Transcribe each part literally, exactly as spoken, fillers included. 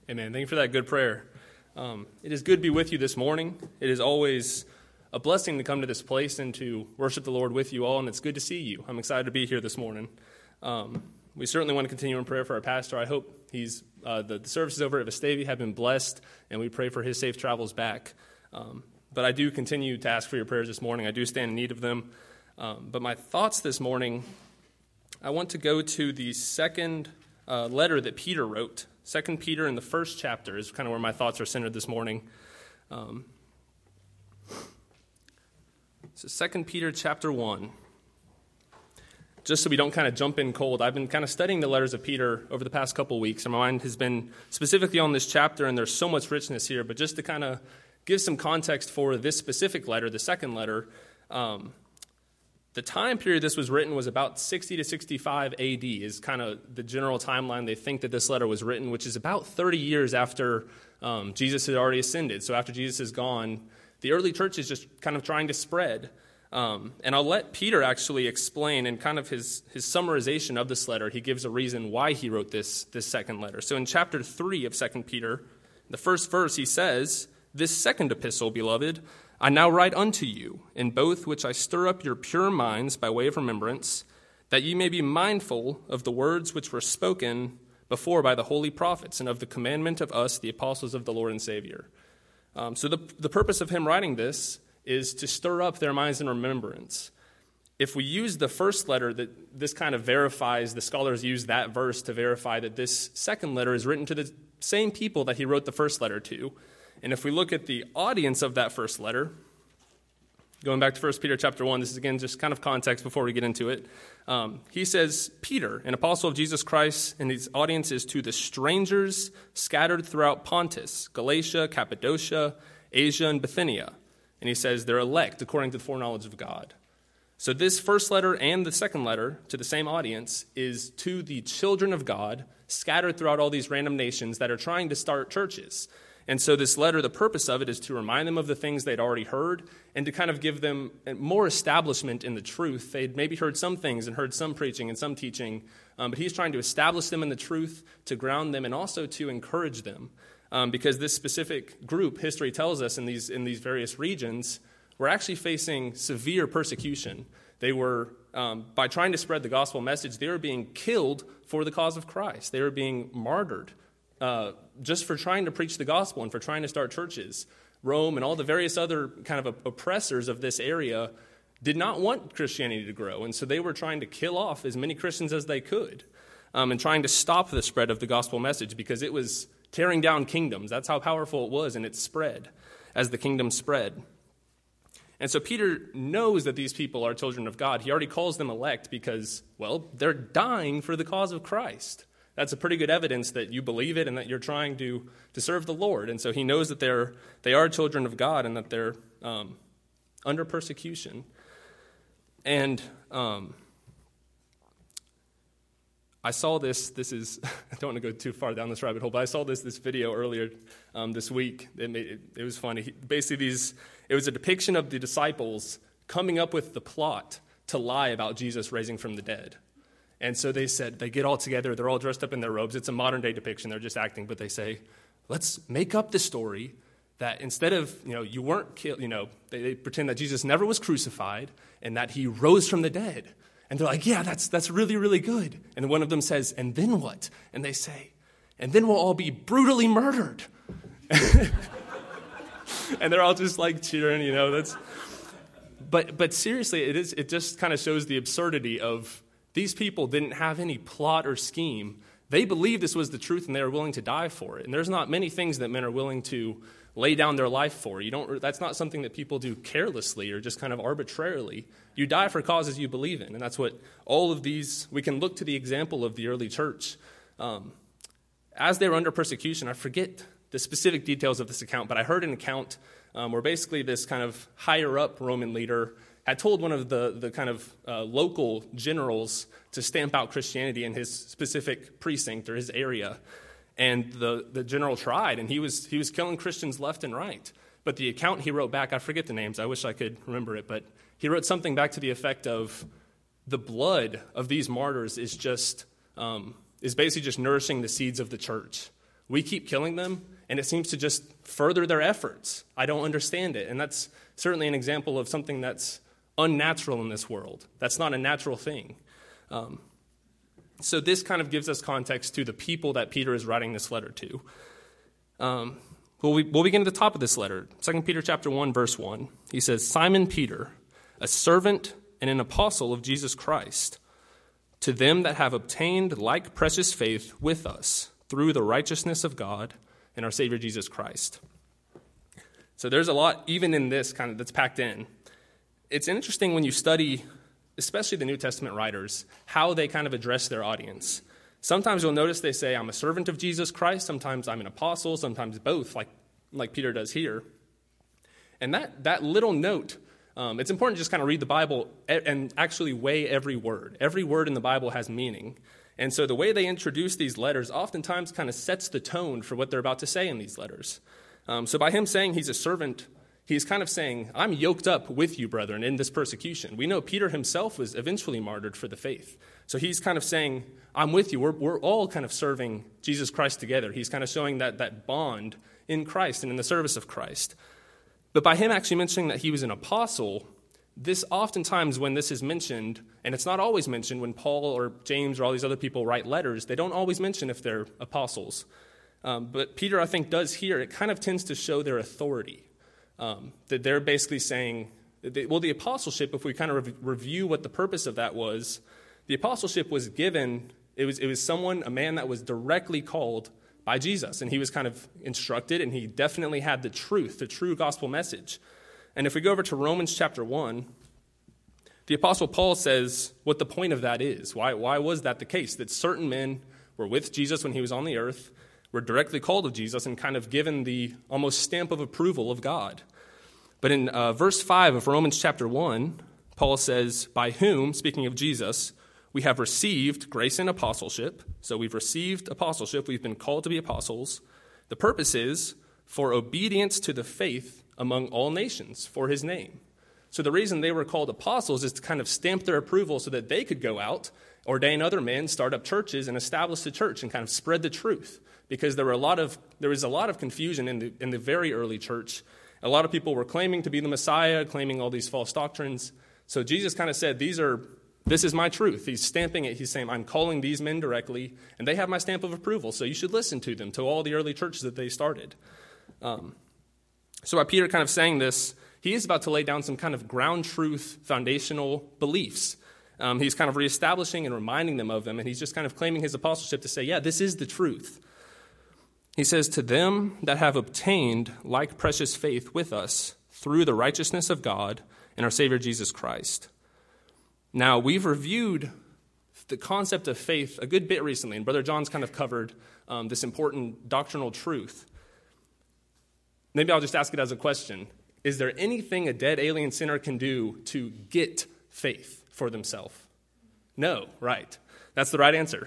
Amen. Thank you for that good prayer. Um, it is good to be with you this morning. It is always a blessing to come to this place and to worship the Lord with you all, and it's good to see you. I'm excited to be here this morning. Um, we certainly want to continue in prayer for our pastor. I hope he's uh, the, the services over at Vestavia have been blessed, and we pray for his safe travels back. Um, but I do continue to ask for your prayers this morning. I do stand in need of them. Um, but my thoughts this morning, I want to go to the second uh, letter that Peter wrote. Second Peter in the first chapter is kind of where my thoughts are centered this morning. Um, so Second Peter chapter one. Just so we don't kind of jump in cold, I've been kind of studying the letters of Peter over the past couple weeks, and my mind has been specifically on this chapter, and there's so much richness here. But just to kind of give some context for this specific letter, the second letter, um, the time period this was written was about sixty to sixty-five A D is kind of the general timeline they think that this letter was written, which is about thirty years after um, Jesus had already ascended. So after Jesus is gone, the early church is just kind of trying to spread. Um, and I'll let Peter actually explain in kind of his, his summarization of this letter. He gives a reason why he wrote this, this second letter. So in chapter three of Second Peter, the first verse, he says, "This second epistle, beloved, I now write unto you, in both which I stir up your pure minds by way of remembrance, that ye may be mindful of the words which were spoken before by the holy prophets, and of the commandment of us, the apostles of the Lord and Savior." Um, so the, the purpose of him writing this is to stir up their minds in remembrance. If we use the first letter, that this kind of verifies, the scholars use that verse to verify that this second letter is written to the same people that he wrote the first letter to. And if we look at the audience of that first letter, going back to First Peter chapter one, this is again just kind of context before we get into it. Um, he says, Peter, an apostle of Jesus Christ, and his audience is to the strangers scattered throughout Pontus, Galatia, Cappadocia, Asia, and Bithynia. And he says they're elect according to the foreknowledge of God. So this first letter and the second letter to the same audience is to the children of God scattered throughout all these random nations that are trying to start churches. And so this letter, the purpose of it is to remind them of the things they'd already heard and to kind of give them more establishment in the truth. They'd maybe heard some things and heard some preaching and some teaching, um, but he's trying to establish them in the truth, to ground them, and also to encourage them. Um, because this specific group, history tells us in these in these various regions, were actually facing severe persecution. They were, um, by trying to spread the gospel message, they were being killed for the cause of Christ. They were being martyred. Uh, just for trying to preach the gospel and for trying to start churches. Rome and all the various other kind of oppressors of this area did not want Christianity to grow, and so they were trying to kill off as many Christians as they could um, and trying to stop the spread of the gospel message because it was tearing down kingdoms. That's how powerful it was, and it spread as the kingdom spread. And so Peter knows that these people are children of God. He already calls them elect because, well, they're dying for the cause of Christ. That's a pretty good evidence that you believe it and that you're trying to, to serve the Lord. And so he knows that they're they are children of God and that they're um, under persecution. And um, I saw this, this is, I don't want to go too far down this rabbit hole, but I saw this this video earlier um, this week. It, made, it, it was funny. He, basically, these it was a depiction of the disciples coming up with the plot to lie about Jesus raising from the dead. And so they said, they get all together, they're all dressed up in their robes. It's a modern-day depiction, they're just acting, but they say, let's make up the story that instead of, you know, you weren't killed, you know, they, they pretend that Jesus never was crucified and that he rose from the dead. And they're like, yeah, that's that's really, really good. And one of them says, and then what? And they say, and then we'll all be brutally murdered. And they're all just like cheering, you know, that's, but but seriously, it is, it just kind of shows the absurdity of, these people didn't have any plot or scheme. They believed this was the truth, and they were willing to die for it. And there's not many things that men are willing to lay down their life for. You don't. That's not something that people do carelessly or just kind of arbitrarily. You die for causes you believe in, and that's what all of these. We can look to the example of the early church um, as they were under persecution. I forget the specific details of this account, but I heard an account um, where basically this kind of higher up Roman leader had told one of the, the kind of uh, local generals to stamp out Christianity in his specific precinct or his area. And the, the general tried, and he was he was killing Christians left and right. But the account he wrote back, I forget the names, I wish I could remember it, but he wrote something back to the effect of the blood of these martyrs is just um, is basically just nourishing the seeds of the church. We keep killing them, and it seems to just further their efforts. I don't understand it. And that's certainly an example of something that's unnatural in this world. That's not a natural thing. Um, so this kind of gives us context to the people that Peter is writing this letter to. Um, we'll, we, we'll begin at the top of this letter. Second Peter chapter one, verse one. He says, Simon Peter, a servant and an apostle of Jesus Christ, to them that have obtained like precious faith with us through the righteousness of God and our Savior Jesus Christ. So there's a lot, even in this, kind of that's packed in. It's interesting when you study, especially the New Testament writers, how they kind of address their audience. Sometimes you'll notice they say, I'm a servant of Jesus Christ. Sometimes I'm an apostle. Sometimes both, like, like Peter does here. And that, that little note, um, it's important to just kind of read the Bible and actually weigh every word. Every word in the Bible has meaning. And so the way they introduce these letters oftentimes kind of sets the tone for what they're about to say in these letters. Um, so by him saying he's a servant, he's kind of saying, I'm yoked up with you, brethren, in this persecution. We know Peter himself was eventually martyred for the faith. So he's kind of saying, I'm with you. We're, we're all kind of serving Jesus Christ together. He's kind of showing that, that bond in Christ and in the service of Christ. But by him actually mentioning that he was an apostle, this oftentimes when this is mentioned, and it's not always mentioned when Paul or James or all these other people write letters, they don't always mention if they're apostles. Um, but Peter, I think, does here. It kind of tends to show their authority. Um, that they're basically saying, they, well, the apostleship, if we kind of re- review what the purpose of that was, the apostleship was given, it was, it was someone, a man that was directly called by Jesus. And he was kind of instructed, and he definitely had the truth, the true gospel message. And if we go over to Romans chapter one, the Apostle Paul says what the point of that is. Why, why was that the case? That certain men were with Jesus when he was on the earth, were directly called of Jesus, and kind of given the almost stamp of approval of God. But in uh, verse five of Romans chapter one, Paul says, by whom, speaking of Jesus, we have received grace and apostleship. So we've received apostleship. We've been called to be apostles. The purpose is for obedience to the faith among all nations for his name. So the reason they were called apostles is to kind of stamp their approval so that they could go out, ordain other men, start up churches, and establish the church and kind of spread the truth. Because there were a lot of there was a lot of confusion in the in the very early church. A lot of people were claiming to be the Messiah, claiming all these false doctrines. So Jesus kind of said, "These are this is my truth." He's stamping it. He's saying, "I'm calling these men directly, and they have my stamp of approval. So you should listen to them." To all the early churches that they started. Um, so by Peter kind of saying this, he is about to lay down some kind of ground truth, foundational beliefs. Um, he's kind of reestablishing and reminding them of them, and he's just kind of claiming his apostleship to say, "Yeah, this is the truth." He says, to them that have obtained like precious faith with us through the righteousness of God and our Savior Jesus Christ. Now, we've reviewed the concept of faith a good bit recently, and Brother John's kind of covered um, this important doctrinal truth. Maybe I'll just ask it as a question. Is there anything a dead alien sinner can do to get faith for themselves? No, right. That's the right answer.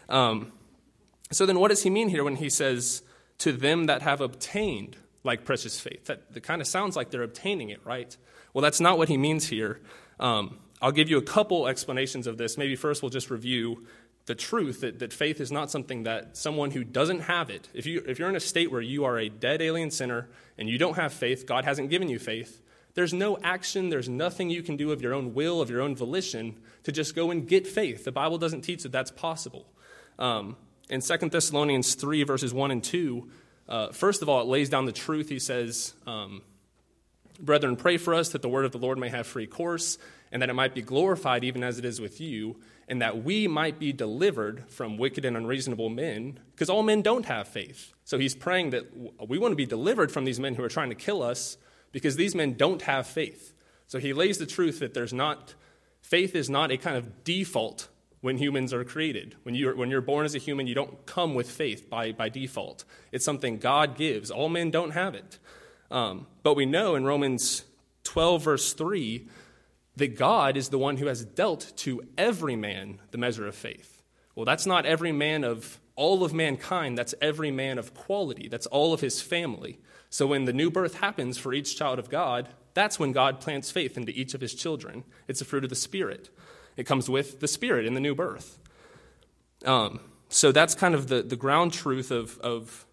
Um So then what does he mean here when he says, to them that have obtained like precious faith? That, that kind of sounds like they're obtaining it, right? Well, that's not what he means here. Um, I'll give you a couple explanations of this. Maybe first we'll just review the truth that, that faith is not something that someone who doesn't have it, if, you, if you're in a state where you are a dead alien sinner and you don't have faith, God hasn't given you faith, there's no action, there's nothing you can do of your own will, of your own volition, to just go and get faith. The Bible doesn't teach that that's possible. Um In Second Thessalonians three, verses one and two, uh, first of all, it lays down the truth. He says, um, brethren, pray for us that the word of the Lord may have free course, and that it might be glorified even as it is with you, and that we might be delivered from wicked and unreasonable men, because all men don't have faith. So he's praying that we want to be delivered from these men who are trying to kill us, because these men don't have faith. So he lays the truth that there's not, faith is not a kind of default when humans are created. When you're, when you're born as a human, you don't come with faith by, by default. It's something God gives. All men don't have it. Um, but we know in Romans twelve, verse three, that God is the one who has dealt to every man the measure of faith. Well, that's not every man of all of mankind. That's every man of quality. That's all of his family. So when the new birth happens for each child of God, that's when God plants faith into each of his children. It's a fruit of the Spirit. It comes with the Spirit in the new birth. Um, so that's kind of the, the ground truth of, of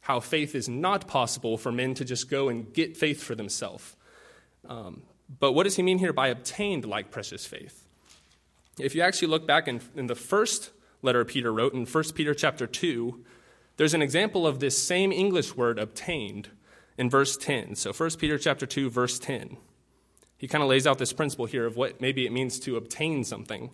how faith is not possible for men to just go and get faith for themselves. Um, but what does he mean here by obtained like precious faith? If you actually look back in, in the first letter Peter wrote, in First Peter chapter two, there's an example of this same English word obtained in verse ten. So First Peter chapter two, verse ten. He kind of lays out this principle here of what maybe it means to obtain something.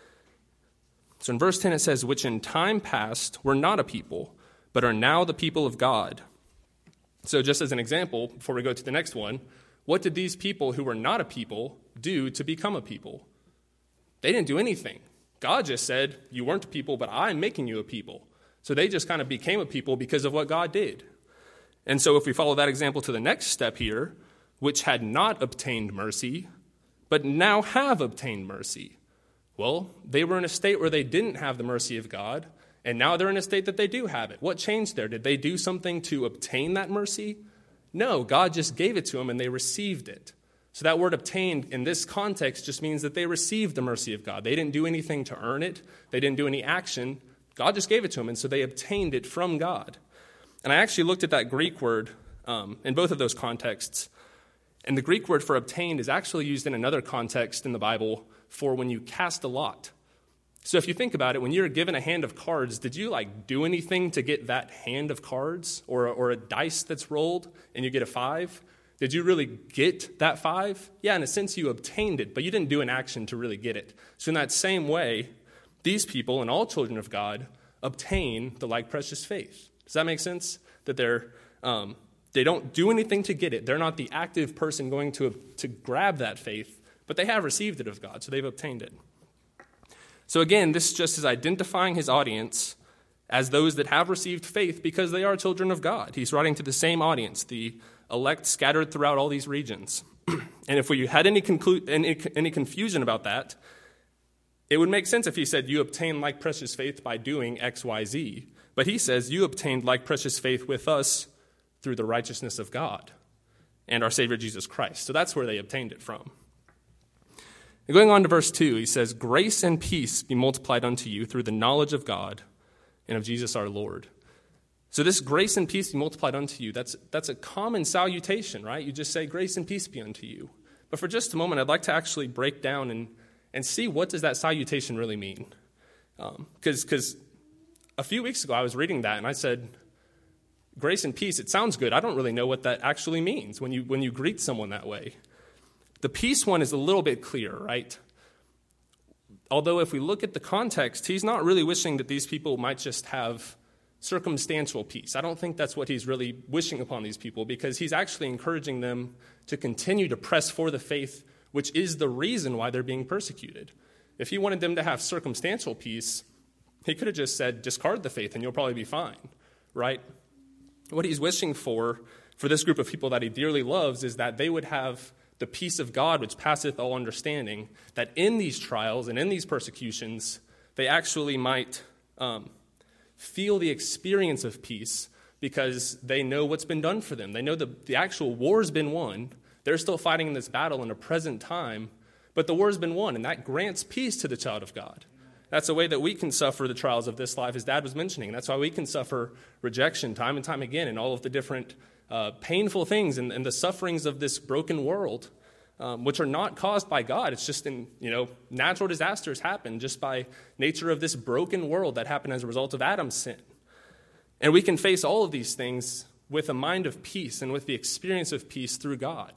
So in verse ten it says, which in time past were not a people, but are now the people of God. So just as an example, before we go to the next one, what did these people who were not a people do to become a people? They didn't do anything. God just said, you weren't a people, but I'm making you a people. So they just kind of became a people because of what God did. And so if we follow that example to the next step here, which had not obtained mercy, but now have obtained mercy. Well, they were in a state where they didn't have the mercy of God, and now they're in a state that they do have it. What changed there? Did they do something to obtain that mercy? No, God just gave it to them and they received it. So that word obtained in this context just means that they received the mercy of God. They didn't do anything to earn it. They didn't do any action. God just gave it to them, and so they obtained it from God. And I actually looked at that Greek word um, in both of those contexts. And the Greek word for obtained is actually used in another context in the Bible for when you cast a lot. So if you think about it, when you're given a hand of cards, did you like do anything to get that hand of cards or, or a dice that's rolled and you get a five? Did you really get that five? Yeah, in a sense you obtained it, but you didn't do an action to really get it. So in that same way, these people and all children of God obtain the like precious faith. Does that make sense? That they're um, they don't do anything to get it. They're not the active person going to to grab that faith, but they have received it of God, so they've obtained it. So again, this just is identifying his audience as those that have received faith because they are children of God. He's writing to the same audience, the elect scattered throughout all these regions. And if we had any, conclu- any, any confusion about that, it would make sense if he said you obtain like precious faith by doing X, Y, Z. But he says you obtained like precious faith with us through the righteousness of God and our Savior Jesus Christ. So that's where they obtained it from. And going on to verse two, he says, grace and peace be multiplied unto you through the knowledge of God and of Jesus our Lord. So this grace and peace be multiplied unto you, that's, that's a common salutation, right? You just say grace and peace be unto you. But for just a moment, I'd like to actually break down and, and see what does that salutation really mean. Because um, because a few weeks ago I was reading that and I said, grace and peace, it sounds good. I don't really know what that actually means when you when you greet someone that way. The peace one is a little bit clearer, right? Although if we look at the context, he's not really wishing that these people might just have circumstantial peace. I don't think that's what he's really wishing upon these people, because he's actually encouraging them to continue to press for the faith, which is the reason why they're being persecuted. If he wanted them to have circumstantial peace, he could have just said, discard the faith and you'll probably be fine, right? What he's wishing for, for this group of people that he dearly loves, is that they would have the peace of God, which passeth all understanding, that in these trials and in these persecutions, they actually might um, feel the experience of peace because they know what's been done for them. They know the, the actual war's been won. They're still fighting in this battle in a present time, but the war's been won, and that grants peace to the child of God. That's a way that we can suffer the trials of this life, as Dad was mentioning. That's why we can suffer rejection time and time again and all of the different uh, painful things and, and the sufferings of this broken world, um, which are not caused by God. It's just in, you know, natural disasters happen just by nature of this broken world that happened as a result of Adam's sin. And we can face all of these things with a mind of peace and with the experience of peace through God.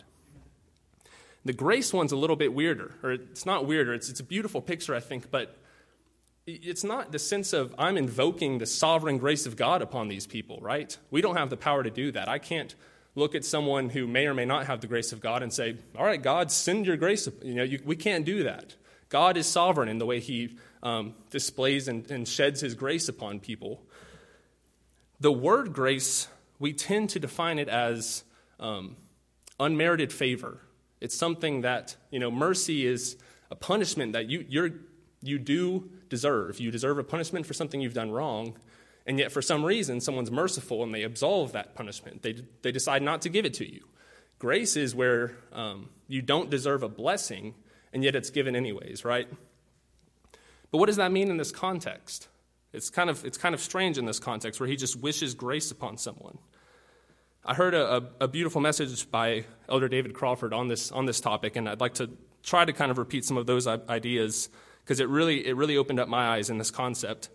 The grace one's a little bit weirder, or it's not weirder. It's, it's a beautiful picture, I think, but it's not the sense of I'm invoking the sovereign grace of God upon these people, right? We don't have the power to do that. I can't look at someone who may or may not have the grace of God and say, all right, God, send your grace. You know, you, we can't do that. God is sovereign in the way he um, displays and, and sheds his grace upon people. The word grace, we tend to define it as um, unmerited favor. It's something that, you know, mercy is a punishment that you you're you do deserve. You deserve a punishment for something you've done wrong, and yet for some reason someone's merciful and they absolve that punishment. They they decide not to give it to you. Grace is where um, you don't deserve a blessing, and yet it's given anyways, right? But what does that mean in this context? It's kind of it's kind of strange in this context where he just wishes grace upon someone. I heard a, a, a beautiful message by Elder David Crawford on this on this topic, and I'd like to try to kind of repeat some of those ideas because it really it really opened up my eyes in this concept.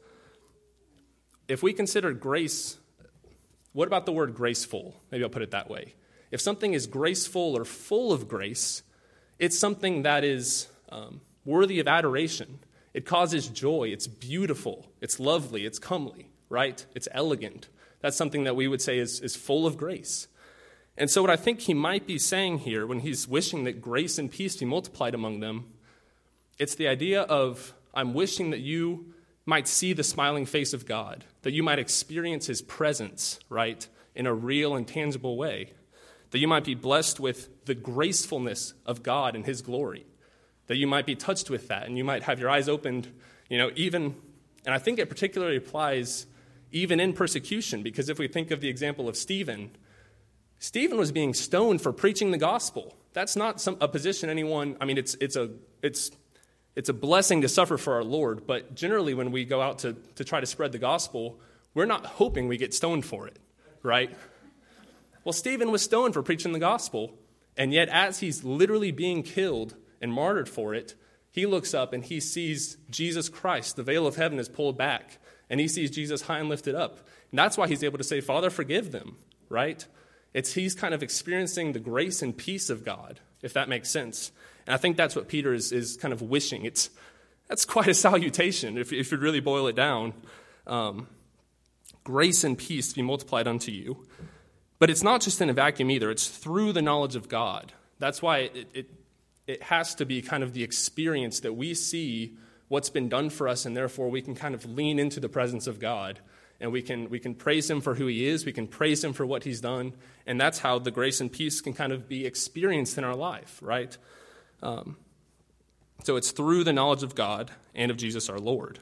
If we consider grace, what about the word graceful? Maybe I'll put it that way. If something is graceful or full of grace, it's something that is um, worthy of adoration. It causes joy. It's beautiful. It's lovely. It's comely, right? It's elegant. That's something that we would say is, is full of grace. And so what I think he might be saying here when he's wishing that grace and peace be multiplied among them, it's the idea of, I'm wishing that you might see the smiling face of God, that you might experience his presence, right, in a real and tangible way, that you might be blessed with the gracefulness of God and his glory, that you might be touched with that, and you might have your eyes opened, you know, even, and I think it particularly applies even in persecution, because if we think of the example of Stephen, Stephen was being stoned for preaching the gospel. That's not some, a position anyone, I mean, it's it's a it's it's a blessing to suffer for our Lord, but generally when we go out to, to try to spread the gospel, we're not hoping we get stoned for it, right? Well, Stephen was stoned for preaching the gospel, and yet as he's literally being killed and martyred for it, he looks up and he sees Jesus Christ. The veil of heaven is pulled back, and he sees Jesus high and lifted up. And that's why he's able to say, Father, forgive them, right? It's he's kind of experiencing the grace and peace of God, if that makes sense. And I think that's what Peter is, is kind of wishing. It's That's quite a salutation, if, if you really boil it down. Um, grace and peace be multiplied unto you. But it's not just in a vacuum either. It's through the knowledge of God. That's why it, it It has to be kind of the experience that we see what's been done for us, and therefore we can kind of lean into the presence of God, and we can we can praise him for who he is, we can praise him for what he's done, and that's how the grace and peace can kind of be experienced in our life, right? Um, so it's through the knowledge of God and of Jesus our Lord.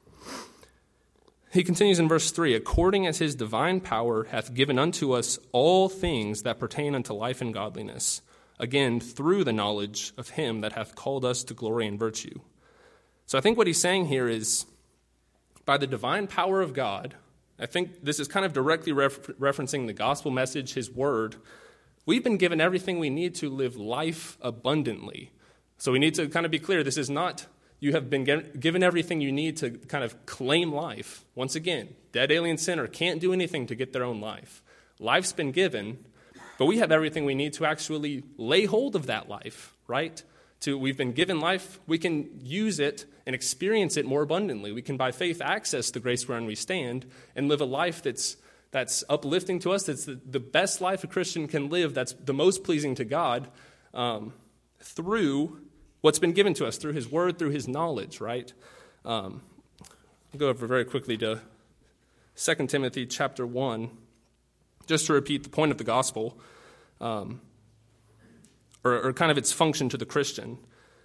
He continues in verse three, according as his divine power hath given unto us all things that pertain unto life and godliness, again, through the knowledge of him that hath called us to glory and virtue. So I think what he's saying here is, by the divine power of God, I think this is kind of directly refer- referencing the gospel message, his word, we've been given everything we need to live life abundantly. So we need to kind of be clear, this is not, you have been get, given everything you need to kind of claim life. Once again, dead alien sinner can't do anything to get their own life. Life's been given, but we have everything we need to actually lay hold of that life, right? To, we've been given life, we can use it and experience it more abundantly. We can, by faith, access the grace wherein we stand and live a life that's that's uplifting to us, that's the, the best life a Christian can live, that's the most pleasing to God, um, through what's been given to us, through his word, through his knowledge, right? Um, I'll go over very quickly to Second Timothy chapter one. Just to repeat the point of the gospel, um, or, or kind of its function to the Christian.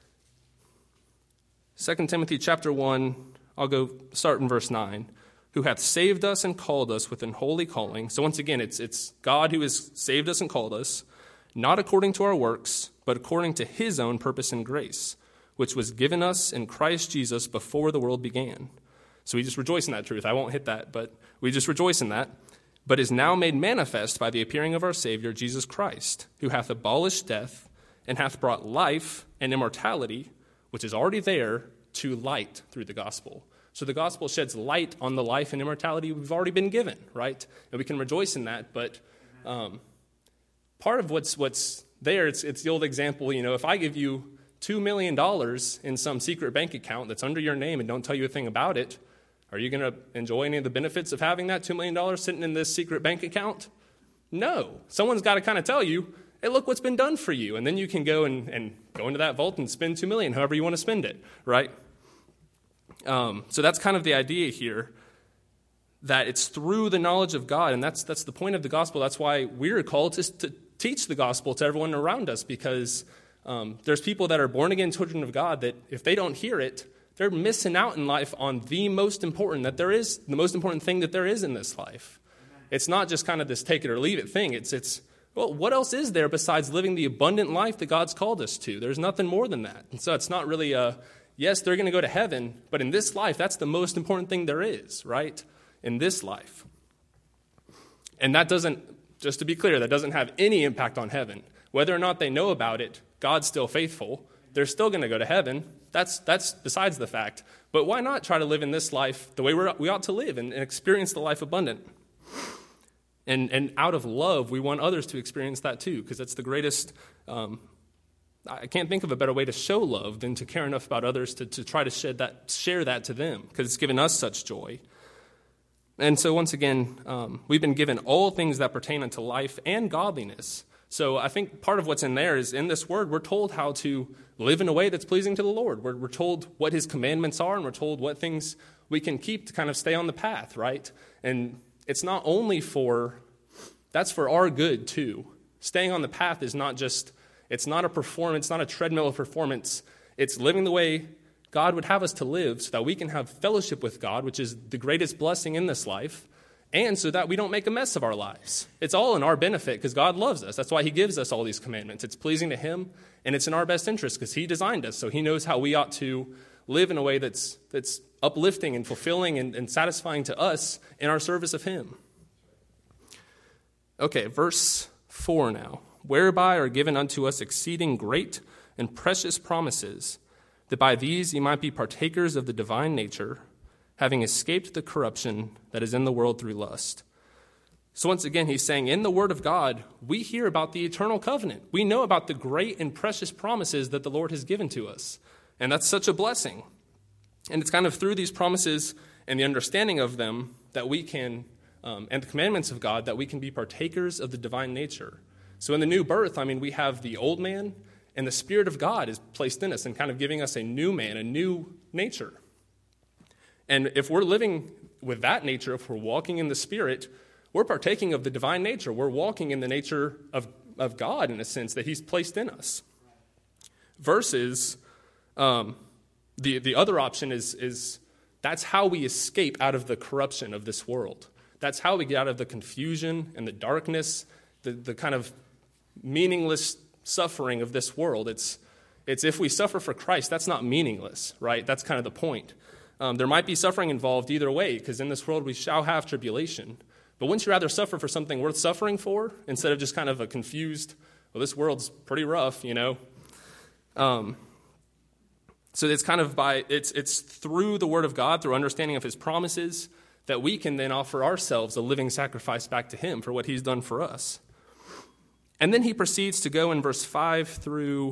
Second Timothy chapter one, I'll go start in verse nine. Who hath saved us and called us with an holy calling. So once again, it's it's God who has saved us and called us, not according to our works, but according to his own purpose and grace, which was given us in Christ Jesus before the world began. So we just rejoice in that truth. I won't hit that, but we just rejoice in that. But is now made manifest by the appearing of our Savior, Jesus Christ, who hath abolished death, and hath brought life and immortality, which is already there, to light through the gospel. So the gospel sheds light on the life and immortality we've already been given, right? And we can rejoice in that, but um, part of what's what's there, it's, it's the old example, you know, if I give you two million dollars in some secret bank account that's under your name and don't tell you a thing about it, are you going to enjoy any of the benefits of having that two million dollars sitting in this secret bank account? No. Someone's got to kind of tell you, hey, look what's been done for you. And then you can go and, and go into that vault and spend two million dollars however you want to spend it, right? Um, so that's kind of the idea here, that it's through the knowledge of God, and that's that's the point of the gospel. That's why we're called to, to teach the gospel to everyone around us, because um, there's people that are born-again children of God that if they don't hear it, they're missing out in life on the most important that there is, the most important thing that there is in this life. It's not just kind of this take it or leave it thing. It's, it's well, what else is there besides living the abundant life that God's called us to? There's nothing more than that. And so it's not really a, yes, they're going to go to heaven, but in this life, that's the most important thing there is, right? In this life. And that doesn't, just to be clear, that doesn't have any impact on heaven. Whether or not they know about it, God's still faithful. They're still going to go to heaven. That's that's besides the fact. But why not try to live in this life the way we're, we ought to live and, and experience the life abundant? And and out of love, we want others to experience that too, because that's the greatest, um, I can't think of a better way to show love than to care enough about others to, to try to shed that, share that to them, because it's given us such joy. And so once again, um, we've been given all things that pertain unto life and godliness. So I think part of what's in there is in this word, we're told how to live in a way that's pleasing to the Lord. We're, we're told what his commandments are, and we're told what things we can keep to kind of stay on the path, right? And it's not only for, that's for our good too. Staying on the path is not just, it's not a performance, not a treadmill of performance. It's living the way God would have us to live so that we can have fellowship with God, which is the greatest blessing in this life, and so that we don't make a mess of our lives. It's all in our benefit because God loves us. That's why he gives us all these commandments. It's pleasing to him, and it's in our best interest because he designed us, so he knows how we ought to live in a way that's that's uplifting and fulfilling and, and satisfying to us in our service of him. Okay, verse four now. Whereby are given unto us exceeding great and precious promises, that by these ye might be partakers of the divine nature, having escaped the corruption that is in the world through lust. So once again, he's saying in the Word of God, we hear about the eternal covenant. We know about the great and precious promises that the Lord has given to us. And that's such a blessing. And it's kind of through these promises and the understanding of them that we can, um, and the commandments of God, that we can be partakers of the divine nature. So in the new birth, I mean, we have the old man, and the Spirit of God is placed in us and kind of giving us a new man, a new nature. And if we're living with that nature, if we're walking in the Spirit, we're partaking of the divine nature. We're walking in the nature of, of God, in a sense, that he's placed in us. Versus um, the, the other option is, is that's how we escape out of the corruption of this world. That's how we get out of the confusion and the darkness, the, the kind of meaningless suffering of this world. It's it's if we suffer for Christ, that's not meaningless, right? That's kind of the point. Um, there might be suffering involved either way, because in this world we shall have tribulation. But wouldn't you rather suffer for something worth suffering for instead of just kind of a confused, well, this world's pretty rough, you know? Um, so it's kind of by, it's it's through the Word of God, through understanding of his promises, that we can then offer ourselves a living sacrifice back to him for what he's done for us. And then he proceeds to go in verse five through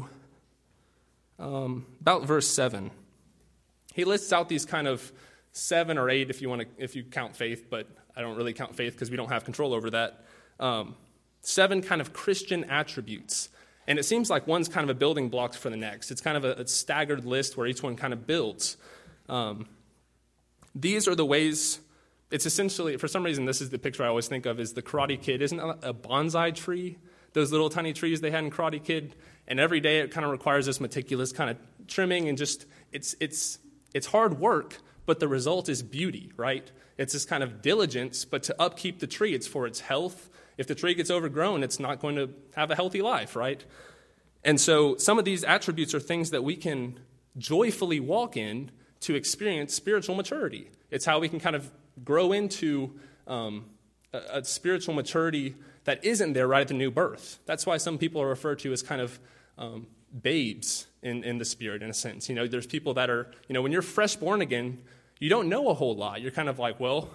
um, about verse seven. He lists out these kind of seven or eight, if you want to, if you count faith, but I don't really count faith because we don't have control over that. Um, seven kind of Christian attributes. And it seems like one's kind of a building block for the next. It's kind of a, a staggered list where each one kind of builds. Um, these are the ways, it's essentially, for some reason, this is the picture I always think of, is the Karate Kid. Isn't it a bonsai tree? Those little tiny trees they had in Karate Kid, and every day it kind of requires this meticulous kind of trimming, and just it's it's it's hard work, but the result is beauty, right? It's this kind of diligence, but to upkeep the tree, it's for its health. If the tree gets overgrown, it's not going to have a healthy life, right? And so some of these attributes are things that we can joyfully walk in to experience spiritual maturity. It's how we can kind of grow into um, a, a spiritual maturity that isn't there right at the new birth. That's why some people are referred to as kind of um, babes in, in the Spirit, in a sense. You know, there's people that are, you know, when you're fresh born again, you don't know a whole lot. You're kind of like, well,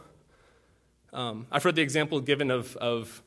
um, I've heard the example given of, of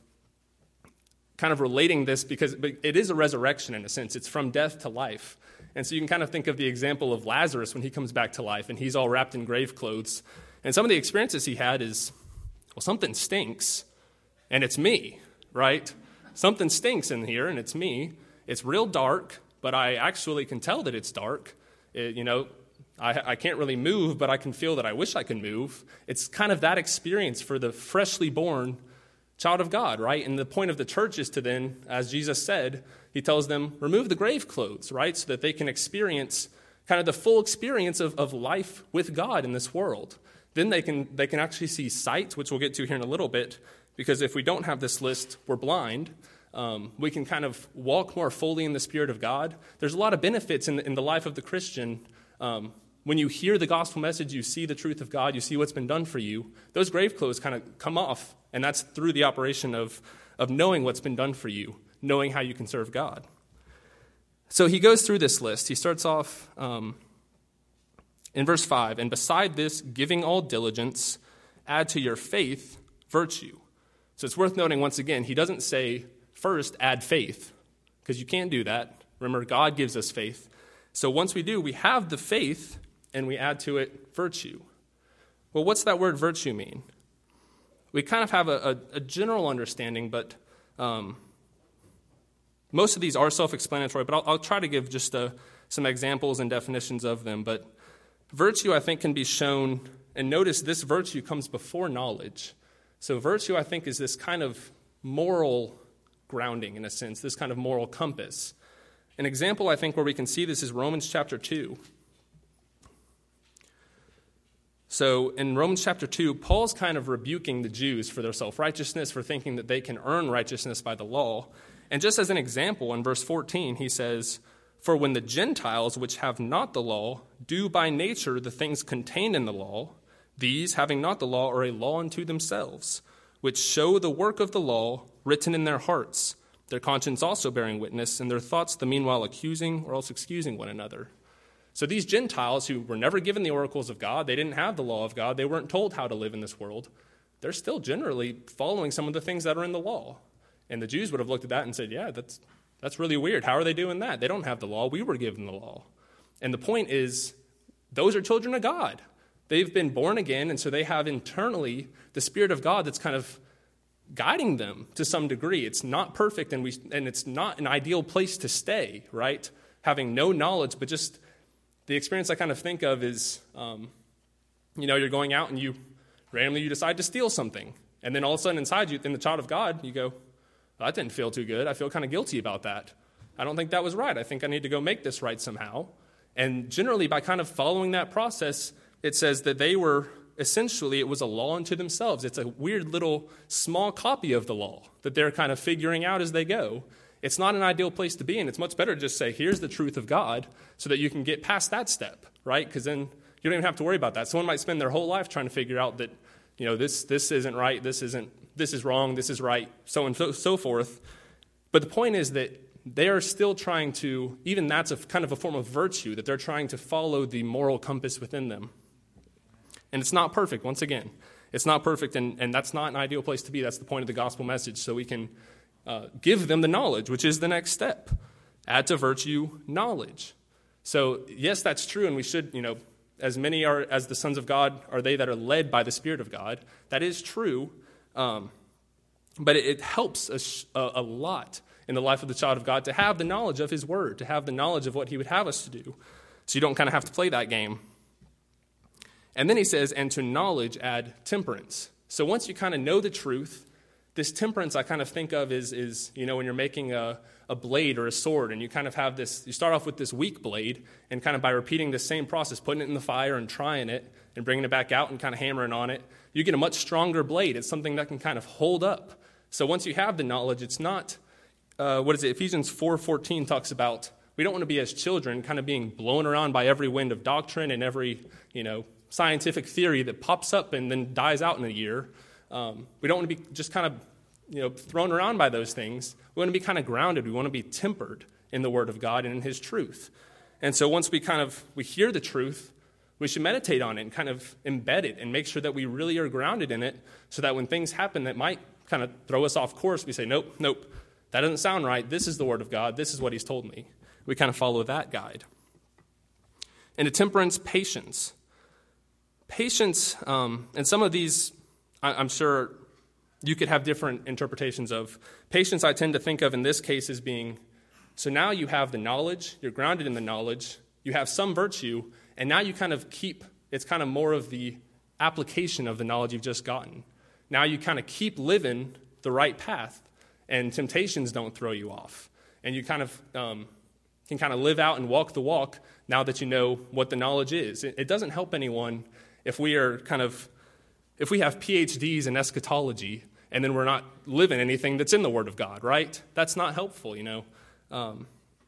kind of relating this because it is a resurrection in a sense. It's from death to life. And so you can kind of think of the example of Lazarus when he comes back to life and he's all wrapped in grave clothes. And some of the experiences he had is, well, something stinks, and it's me. Right? Something stinks in here, and it's me. It's real dark, but I actually can tell that it's dark. It, you know, I, I can't really move, but I can feel that I wish I could move. It's kind of that experience for the freshly born child of God, right? And the point of the church is to then, as Jesus said, he tells them, remove the grave clothes, right? So that they can experience kind of the full experience of, of life with God in this world. Then they can they can actually see sight, which we'll get to here in a little bit. Because if we don't have this list, we're blind. Um, we can kind of walk more fully in the Spirit of God. There's a lot of benefits in the, in the life of the Christian Um, when you hear the gospel message, you see the truth of God, you see what's been done for you, those grave clothes kind of come off, and that's through the operation of, of knowing what's been done for you, knowing how you can serve God. So he goes through this list. He starts off um, in verse five, and beside this, giving all diligence, add to your faith virtue. So it's worth noting once again, he doesn't say, first, add faith, because you can't do that. Remember, God gives us faith. So once we do, we have the faith, and we add to it virtue. Well, what's that word virtue mean? We kind of have a, a, a general understanding, but um, most of these are self-explanatory, but I'll, I'll try to give just a, some examples and definitions of them. But virtue, I think, can be shown, and notice this virtue comes before knowledge. So virtue, I think, is this kind of moral grounding, in a sense, this kind of moral compass. An example, I think, where we can see this is Romans chapter two. So in Romans chapter two, Paul's kind of rebuking the Jews for their self-righteousness, for thinking that they can earn righteousness by the law. And just as an example, in verse fourteen, he says, "For when the Gentiles, which have not the law, do by nature the things contained in the law, these, having not the law, are a law unto themselves, which show the work of the law written in their hearts, their conscience also bearing witness, and their thoughts the meanwhile accusing or else excusing one another." So these Gentiles who were never given the oracles of God, they didn't have the law of God, they weren't told how to live in this world, they're still generally following some of the things that are in the law. And the Jews would have looked at that and said, yeah, that's that's really weird. How are they doing that? They don't have the law. We were given the law. And the point is, those are children of God. They've been born again, and so they have internally the Spirit of God that's kind of guiding them to some degree. It's not perfect, and we and it's not an ideal place to stay, right? Having no knowledge, but just the experience I kind of think of is, um, you know, you're going out and you randomly you decide to steal something. And then all of a sudden inside you, in the child of God, you go, well, that didn't feel too good. I feel kind of guilty about that. I don't think that was right. I think I need to go make this right somehow. And generally by kind of following that process, it says that they were, essentially, it was a law unto themselves. It's a weird little small copy of the law that they're kind of figuring out as they go. It's not an ideal place to be in. It's much better to just say, here's the truth of God, so that you can get past that step, right? Because then you don't even have to worry about that. Someone might spend their whole life trying to figure out that, you know, this this isn't right, this isn't, this is wrong, this is right, so on and so, so forth. But the point is that they are still trying to, even that's a kind of a form of virtue, that they're trying to follow the moral compass within them. And it's not perfect, once again. It's not perfect, and, and that's not an ideal place to be. That's the point of the gospel message, so we can Uh, give them the knowledge, which is the next step. Add to virtue knowledge. So, yes, that's true, and we should, you know, as many are as the sons of God are they that are led by the Spirit of God. That is true, um, but it, it helps us a, a lot in the life of the child of God to have the knowledge of His Word, to have the knowledge of what He would have us to do, so you don't kind of have to play that game. And then he says, and to knowledge add temperance. So once you kind of know the truth, this temperance I kind of think of is, is you know, when you're making a, a blade or a sword, and you kind of have this, you start off with this weak blade, and kind of by repeating the same process, putting it in the fire and trying it, and bringing it back out and kind of hammering on it, you get a much stronger blade. It's something that can kind of hold up. So once you have the knowledge, it's not, uh, what is it, Ephesians four fourteen talks about, we don't want to be as children, kind of being blown around by every wind of doctrine and every, you know, scientific theory that pops up and then dies out in a year. Um, we don't want to be just kind of, you know, thrown around by those things. We want to be kind of grounded. We want to be tempered in the Word of God and in His truth. And so once we kind of, we hear the truth, we should meditate on it and kind of embed it and make sure that we really are grounded in it, so that when things happen that might kind of throw us off course, we say, nope, nope, that doesn't sound right. This is the Word of God. This is what He's told me. We kind of follow that guide. And to temperance, patience. Patience, um, and some of these, I, I'm sure you could have different interpretations of. Patience I tend to think of in this case as being, so now you have the knowledge, you're grounded in the knowledge, you have some virtue, and now you kind of keep, it's kind of more of the application of the knowledge you've just gotten. Now you kind of keep living the right path, and temptations don't throw you off. And you kind of um, can kind of live out and walk the walk now that you know what the knowledge is. It, it doesn't help anyone if we are kind of, if we have P H Ds in eschatology and then we're not living anything that's in the Word of God, right? That's not helpful, you know. Um,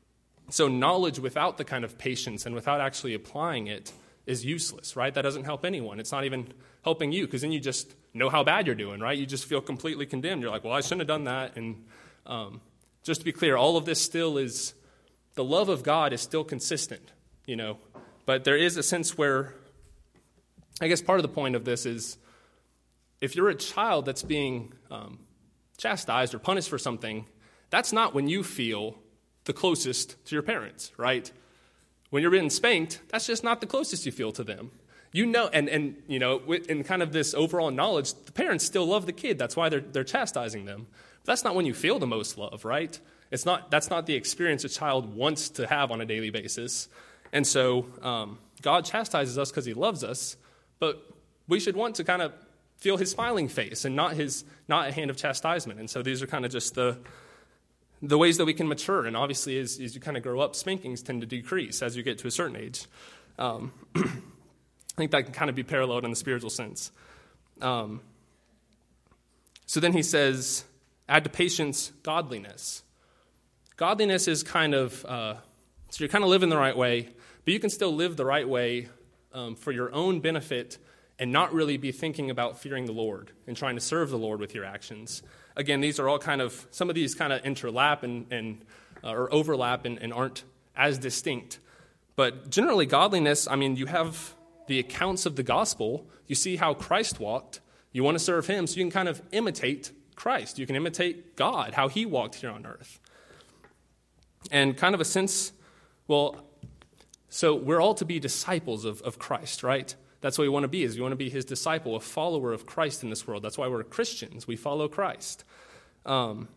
So knowledge without the kind of patience and without actually applying it is useless, right? That doesn't help anyone. It's not even helping you, because then you just know how bad you're doing, right? You just feel completely condemned. You're like, well, I shouldn't have done that. And um, just to be clear, all of this still is, the love of God is still consistent, you know. But there is a sense where, I guess part of the point of this is, if you're a child that's being um, chastised or punished for something, that's not when you feel the closest to your parents, right? When you're being spanked, that's just not the closest you feel to them. You know, and, and you know, in kind of this overall knowledge, the parents still love the kid. That's why they're they're chastising them. But that's not when you feel the most love, right? It's not. That's not the experience a child wants to have on a daily basis. And so um, God chastises us because he loves us, but we should want to kind of feel his smiling face and not his not a hand of chastisement. And so these are kind of just the the ways that we can mature. And obviously, as, as you kind of grow up, spankings tend to decrease as you get to a certain age. Um, I think that can kind of be paralleled in the spiritual sense. Um, so then he says, add to patience godliness. Godliness is kind of, uh, so you're kind of living the right way, but you can still live the right way um, for your own benefit and not really be thinking about fearing the Lord and trying to serve the Lord with your actions. Again, these are all kind of, some of these kind of interlap and, and uh, or overlap and, and aren't as distinct. But generally, godliness, I mean, you have the accounts of the gospel. You see how Christ walked. You want to serve him, so you can kind of imitate Christ. You can imitate God, how he walked here on earth. And kind of a sense, well, so we're all to be disciples of, of Christ, right? That's what we want to be, is we want to be his disciple, a follower of Christ in this world. That's why we're Christians. We follow Christ. Um,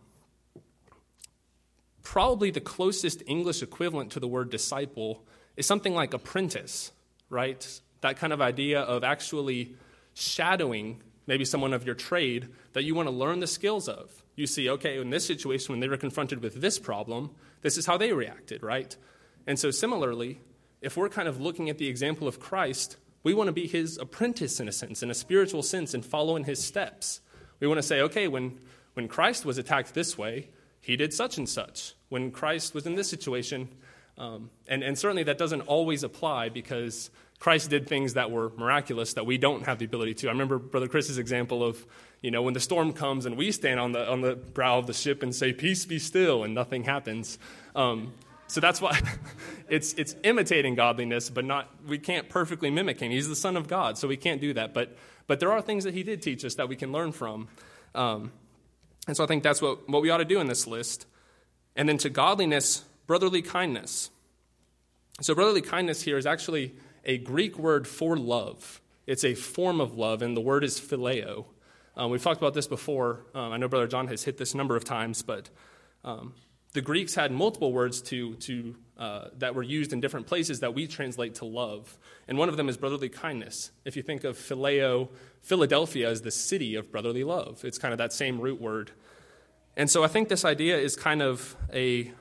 probably the closest English equivalent to the word disciple is something like apprentice, right? That kind of idea of actually shadowing maybe someone of your trade that you want to learn the skills of. You see, okay, in this situation, when they were confronted with this problem, this is how they reacted, right? And so similarly, if we're kind of looking at the example of Christ, we want to be his apprentice in a sense, in a spiritual sense, and follow in his steps. We want to say, okay, when, when Christ was attacked this way, he did such and such. When Christ was in this situation, um, and, and certainly that doesn't always apply because Christ did things that were miraculous that we don't have the ability to. I remember Brother Chris's example of, you know, when the storm comes and we stand on the on the brow of the ship and say, peace be still, and nothing happens. Um So that's why it's it's imitating godliness, but not we can't perfectly mimic him. He's the Son of God, so we can't do that. But but there are things that he did teach us that we can learn from. Um, and so I think that's what, what we ought to do in this list. And then to godliness, brotherly kindness. So brotherly kindness here is actually a Greek word for love. It's a form of love, and the word is phileo. Um, we've talked about this before. Um, I know Brother John has hit this a number of times, but um, the Greeks had multiple words to to uh, that were used in different places that we translate to love. And one of them is brotherly kindness. If you think of phileo, Philadelphia is the city of brotherly love. It's kind of that same root word. And so I think this idea is kind of a,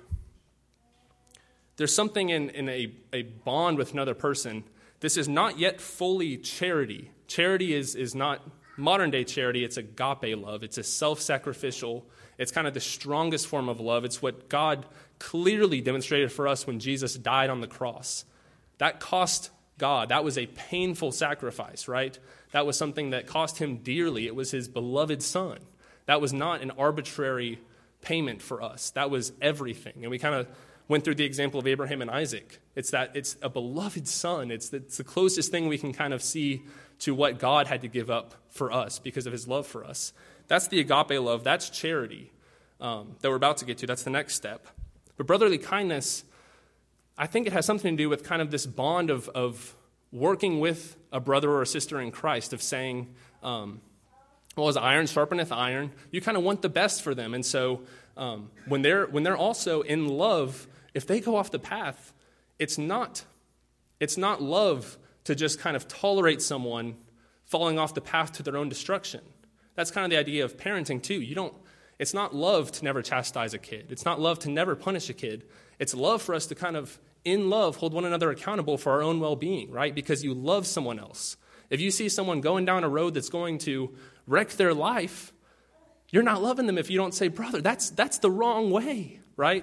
there's something in, in a, a bond with another person. This is not yet fully charity. Charity is, is not modern day charity. It's agape love. It's a self-sacrificial. It's kind of the strongest form of love. It's what God clearly demonstrated for us when Jesus died on the cross. That cost God. That was a painful sacrifice, right? That was something that cost him dearly. It was his beloved son. That was not an arbitrary payment for us. That was everything. And we kind of went through the example of Abraham and Isaac. It's that it's a beloved son. It's the, it's the closest thing we can kind of see to what God had to give up for us because of his love for us. That's the agape love. That's charity um, that we're about to get to. That's the next step. But brotherly kindness, I think it has something to do with kind of this bond of, of working with a brother or a sister in Christ, of saying, um, well, as iron sharpeneth iron, you kind of want the best for them. And so um, when they're when they're also in love, if they go off the path, it's not it's not love to just kind of tolerate someone falling off the path to their own destruction. That's kind of the idea of parenting too. You don't. It's not love to never chastise a kid. It's not love to never punish a kid. It's love for us to kind of, in love, hold one another accountable for our own well-being, right? Because you love someone else. If you see someone going down a road that's going to wreck their life, you're not loving them if you don't say, brother, that's that's the wrong way, right?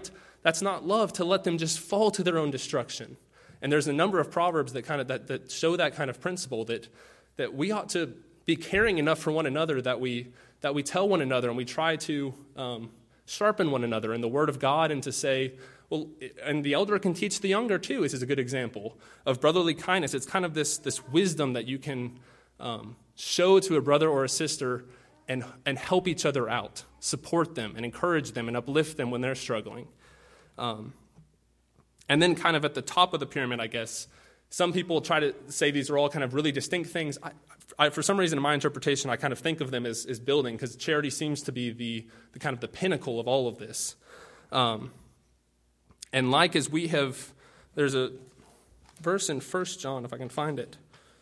That's not love to let them just fall to their own destruction. And there's a number of proverbs that kind of that, that show that kind of principle, that that we ought to be caring enough for one another that we that we tell one another and we try to um, sharpen one another in the Word of God, and to say, well, and the elder can teach the younger too. This is a good example of brotherly kindness. It's kind of this this wisdom that you can um, show to a brother or a sister and and help each other out, support them and encourage them and uplift them when they're struggling. Um, and then kind of at the top of the pyramid, I guess, some people try to say these are all kind of really distinct things. I, I, for some reason, in my interpretation, I kind of think of them as, as building, because charity seems to be the, the kind of the pinnacle of all of this. Um, and like as we have, there's a verse in First John, if I can find it.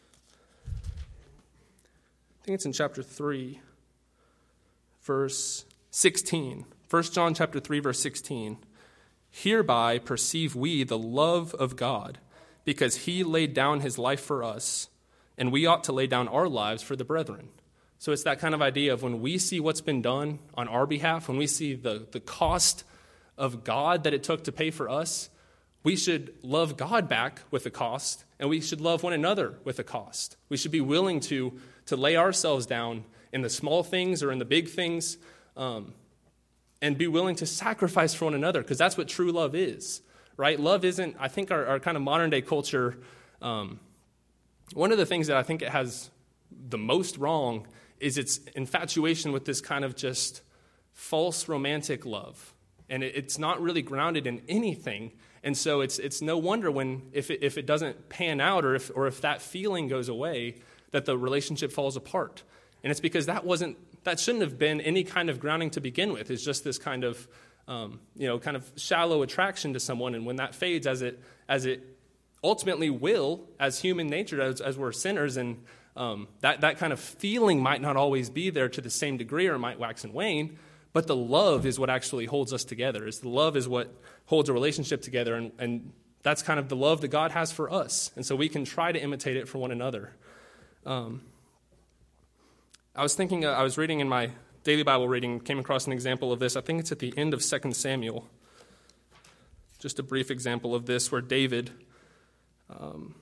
I think it's in chapter three, verse sixteen. First John chapter three, verse sixteen. Hereby perceive we the love of God, because he laid down his life for us, and we ought to lay down our lives for the brethren. So it's that kind of idea of when we see what's been done on our behalf, when we see the, the cost of God that it took to pay for us, we should love God back with the cost, and we should love one another with the cost. We should be willing to, to lay ourselves down in the small things or in the big things, um, and be willing to sacrifice for one another, because that's what true love is, right? Love isn't, I think our, our kind of modern day culture, um, one of the things that I think it has the most wrong is its infatuation with this kind of just false romantic love. And it, it's not really grounded in anything. And so it's it's no wonder when, if it, if it doesn't pan out, or if or if that feeling goes away, that the relationship falls apart. And it's because that wasn't, that shouldn't have been any kind of grounding to begin with. It's just this kind of, um, you know, kind of shallow attraction to someone. And when that fades, as it as it ultimately will, as human nature, as, as we're sinners, and um, that, that kind of feeling might not always be there to the same degree, or it might wax and wane, but the love is what actually holds us together. Is the love is what holds a relationship together, and, and that's kind of the love that God has for us. And so we can try to imitate it for one another. Um, I was thinking, uh, I was reading in my daily Bible reading, came across an example of this. I think it's at the end of Second Samuel. Just a brief example of this, where David, um,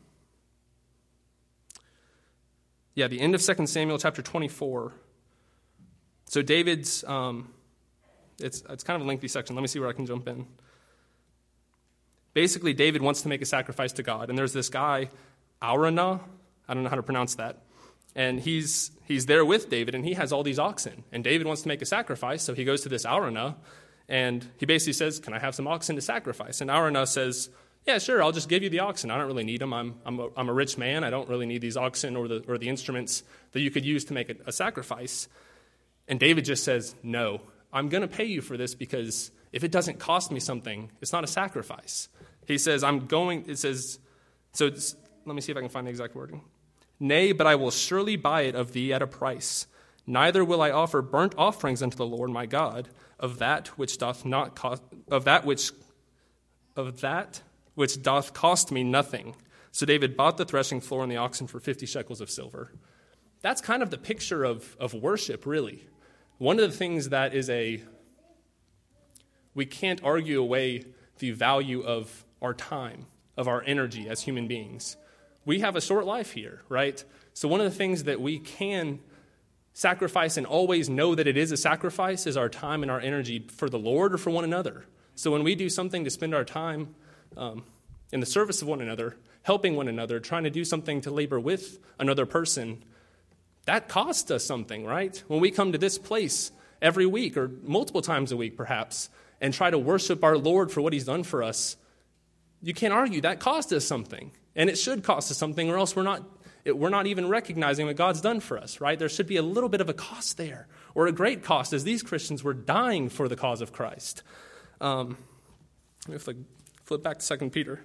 yeah, the end of Second Samuel chapter twenty-four. So David's, um, it's it's kind of a lengthy section. Let me see where I can jump in. Basically, David wants to make a sacrifice to God, and there's this guy, Araunah, I don't know how to pronounce that, and he's he's there with David, and he has all these oxen, and David wants to make a sacrifice, so he goes to this Araunah, and he basically says, "Can I have some oxen to sacrifice?" And Araunah says, "Yeah, sure, I'll just give you the oxen. I don't really need them. I'm I'm a, I'm a rich man. I don't really need these oxen or the or the instruments that you could use to make a, a sacrifice." And David just says, "No, I'm going to pay you for this, because if it doesn't cost me something, it's not a sacrifice." He says, "I'm going." It says, so it's, let me see if I can find the exact wording. "Nay, but I will surely buy it of thee at a price. Neither will I offer burnt offerings unto the Lord my God of that which doth not cost of that which of that which doth cost me nothing." So David bought the threshing floor and the oxen for fifty shekels of silver. That's kind of the picture of, of worship, really. One of the things that is a, we can't argue away the value of our time, of our energy as human beings. We have a short life here, right? So one of the things that we can sacrifice and always know that it is a sacrifice is our time and our energy for the Lord or for one another. So when we do something to spend our time um, in the service of one another, helping one another, trying to do something to labor with another person, that costs us something, right? When we come to this place every week or multiple times a week perhaps and try to worship our Lord for what he's done for us, you can't argue that cost us something. And it should cost us something, or else we're not it, we're not even recognizing what God's done for us, right? There should be a little bit of a cost there, or a great cost, as these Christians were dying for the cause of Christ. Um, if I flip back to Second Peter.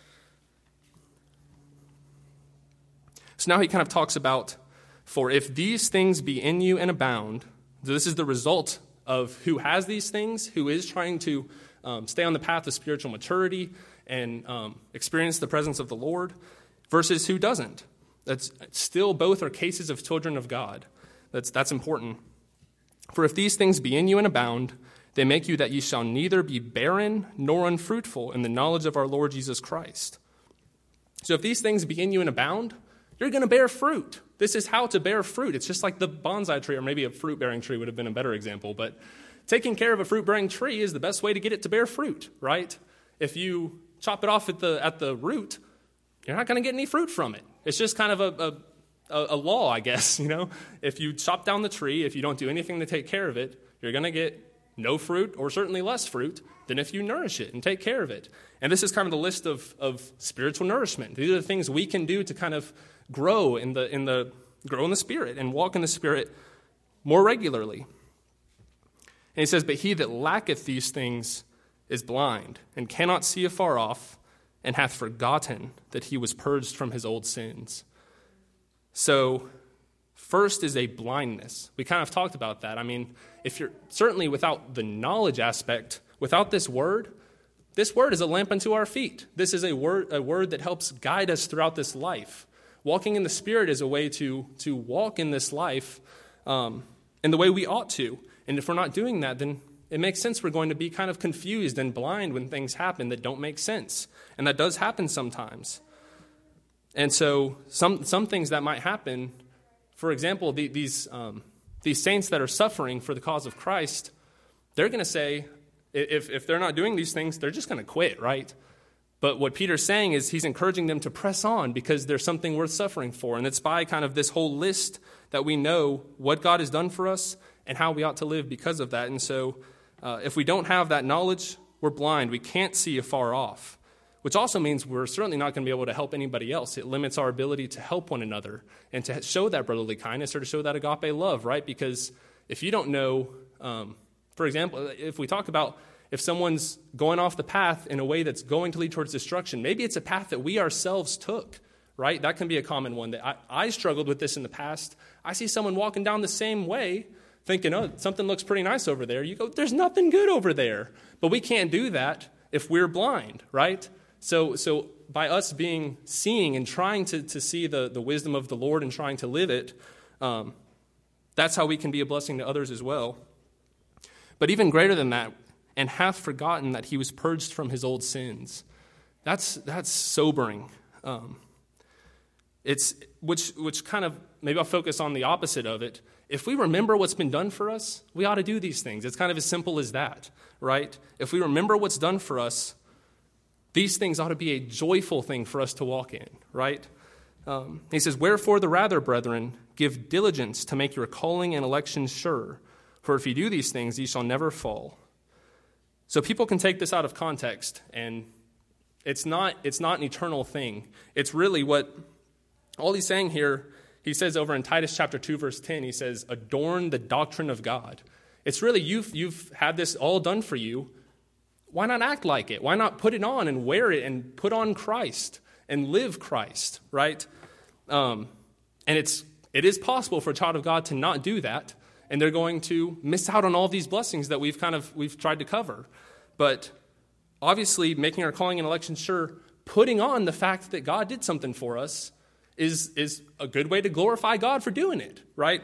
So now he kind of talks about, "For if these things be in you and abound," so this is the result of who has these things, who is trying to um, stay on the path of spiritual maturity and um, experience the presence of the Lord, versus who doesn't. That's still, both are cases of children of God. That's that's important. "For if these things be in you and abound, they make you that ye shall neither be barren nor unfruitful in the knowledge of our Lord Jesus Christ. So if these things be in you and abound, you're going to bear fruit. This is how to bear fruit. It's just like the bonsai tree, or maybe a fruit-bearing tree would have been a better example. But taking care of a fruit-bearing tree is the best way to get it to bear fruit, right? If you chop it off at the at the root, you're not going to get any fruit from it. It's just kind of a, a, a law, I guess, you know. If you chop down the tree, if you don't do anything to take care of it, you're going to get no fruit, or certainly less fruit, than if you nourish it and take care of it. And this is kind of the list of, of spiritual nourishment. These are the things we can do to kind of grow in the in the grow in the Spirit and walk in the Spirit more regularly. And he says, but he that lacketh these things is blind, and cannot see afar off, and hath forgotten that he was purged from his old sins. So first is a blindness. We kind of talked about that. I mean, if you're certainly without the knowledge aspect, without this word, this word is a lamp unto our feet. This is a word, a word that helps guide us throughout this life. Walking in the Spirit is a way to, to walk in this life um, in the way we ought to. And if we're not doing that, then it makes sense we're going to be kind of confused and blind when things happen that don't make sense. And that does happen sometimes. And so some some things that might happen, for example, the, these um, these saints that are suffering for the cause of Christ, they're going to say, if, if they're not doing these things, they're just going to quit, right? But what Peter's saying is he's encouraging them to press on because there's something worth suffering for. And it's by kind of this whole list that we know what God has done for us and how we ought to live because of that. And so uh, if we don't have that knowledge, we're blind. We can't see afar off, which also means we're certainly not going to be able to help anybody else. It limits our ability to help one another and to show that brotherly kindness or to show that agape love, right? Because if you don't know, um, for example, if we talk about if someone's going off the path in a way that's going to lead towards destruction, maybe it's a path that we ourselves took, right? That can be a common one. That I, I struggled with this in the past. I see someone walking down the same way thinking, oh, something looks pretty nice over there. You go, there's nothing good over there. But we can't do that if we're blind, right? So so by us being seeing and trying to, to see the, the wisdom of the Lord and trying to live it, um, that's how we can be a blessing to others as well. But even greater than that, and hath forgotten that he was purged from his old sins. That's that's sobering. Um, it's which which kind of, maybe I'll focus on the opposite of it. If we remember what's been done for us, we ought to do these things. It's kind of as simple as that, right? If we remember what's done for us, these things ought to be a joyful thing for us to walk in, right? Um, he says, wherefore the rather, brethren, give diligence to make your calling and election sure. For if you do these things, ye shall never fall. So people can take this out of context, and it's not it's not an eternal thing. It's really what all he's saying here. He says over in Titus chapter two, verse ten, he says, adorn the doctrine of God. It's really, you've, you've had this all done for you. Why not act like it? Why not put it on and wear it and put on Christ and live Christ, right? Um, and it's it is possible for a child of God to not do that, and they're going to miss out on all these blessings that we've kind of we've tried to cover. But obviously, making our calling and election sure, putting on the fact that God did something for us is, is a good way to glorify God for doing it, right?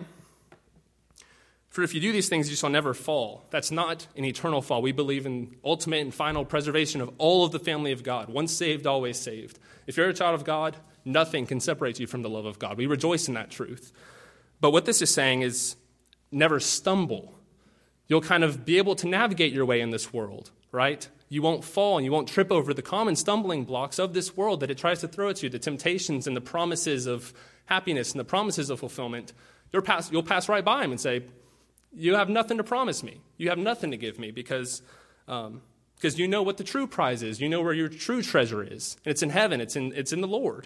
For if you do these things, you shall never fall. That's not an eternal fall. We believe in ultimate and final preservation of all of the family of God. Once saved, always saved. If you're a child of God, nothing can separate you from the love of God. We rejoice in that truth. But what this is saying is, never stumble. You'll kind of be able to navigate your way in this world, right? You won't fall and you won't trip over the common stumbling blocks of this world that it tries to throw at you, the temptations and the promises of happiness and the promises of fulfillment. You'll pass, you'll pass right by them and say, you have nothing to promise me. You have nothing to give me because um, because you know what the true prize is. You know where your true treasure is. And it's in heaven. It's in, it's in the Lord.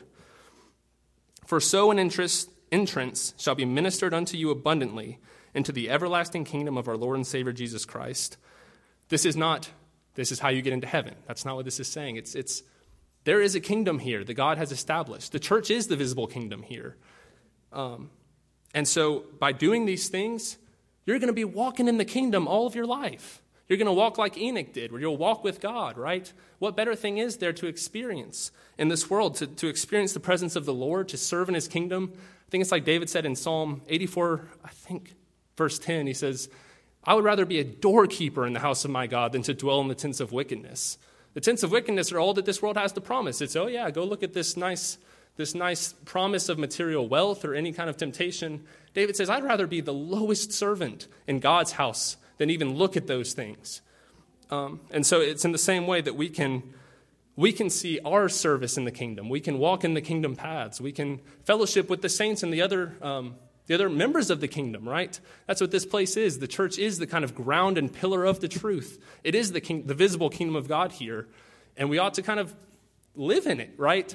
For so an interest, entrance shall be ministered unto you abundantly into the everlasting kingdom of our Lord and Savior Jesus Christ. This is not, this is how you get into heaven. That's not what this is saying. It's, it's, there is a kingdom here that God has established. The church is the visible kingdom here. Um, and so by doing these things, you're going to be walking in the kingdom all of your life. You're going to walk like Enoch did, where you'll walk with God, right? What better thing is there to experience in this world, to, to experience the presence of the Lord, to serve in his kingdom? I think it's like David said in Psalm eighty-four, I think, verse ten, he says, I would rather be a doorkeeper in the house of my God than to dwell in the tents of wickedness. The tents of wickedness are all that this world has to promise. It's, oh yeah, go look at this nice, this nice promise of material wealth or any kind of temptation. David says, I'd rather be the lowest servant in God's house than even look at those things. Um, and so it's in the same way that we can we can see our service in the kingdom. We can walk in the kingdom paths. We can fellowship with the saints and the other um, the other members of the kingdom, right? That's what this place is. The church is the kind of ground and pillar of the truth. It is the king, the visible kingdom of God here, and we ought to kind of live in it, right?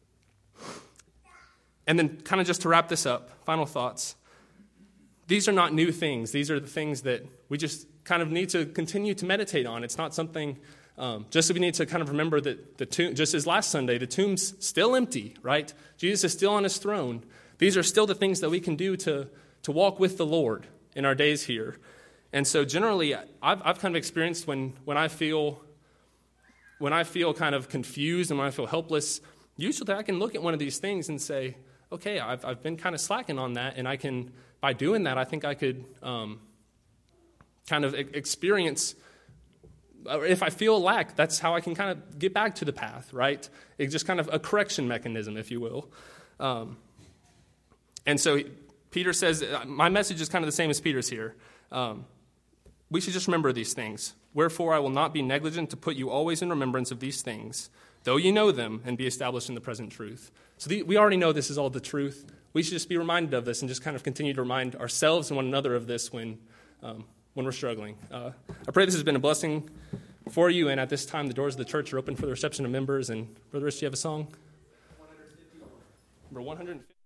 And then kind of just to wrap this up, final thoughts. These are not new things. These are the things that we just kind of need to continue to meditate on. It's not something, um, just so we need to kind of remember that the tomb, just as last Sunday, the tomb's still empty, right? Jesus is still on his throne. These are still the things that we can do to, to walk with the Lord in our days here. And so generally, I've, I've kind of experienced when, when I feel when I feel kind of confused and when I feel helpless, usually I can look at one of these things and say, okay, I've, I've been kind of slacking on that, and I can, by doing that, I think I could um, kind of experience, or if I feel lack, that's how I can kind of get back to the path, right? It's just kind of a correction mechanism, if you will. Um, and so Peter says, my message is kind of the same as Peter's here. Um, we should just remember these things. Wherefore I will not be negligent to put you always in remembrance of these things, though you know them, and be established in the present truth. So the, we already know this is all the truth. We should just be reminded of this and just kind of continue to remind ourselves and one another of this when um, when we're struggling. Uh, I pray this has been a blessing for you, and at this time the doors of the church are open for the reception of members. And Brother Rich, do you have a song? one hundred fifty. Number one hundred fifty.